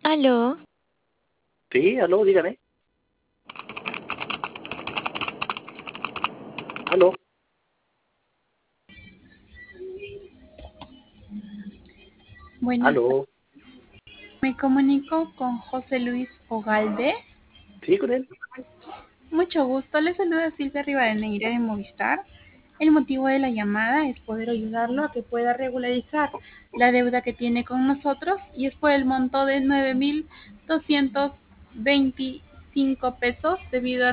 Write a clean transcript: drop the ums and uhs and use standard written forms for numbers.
Aló, Sí, aló, dígame. Aló, Buenas tardes, aló. me comunico con José Luis Ogalde. Sí, con él. Mucho gusto, le saluda Silvia Rivadeneira de Movistar. El motivo de la llamada es poder ayudarlo a que pueda regularizar la deuda que tiene con nosotros y es por el monto de 9.225 pesos debido a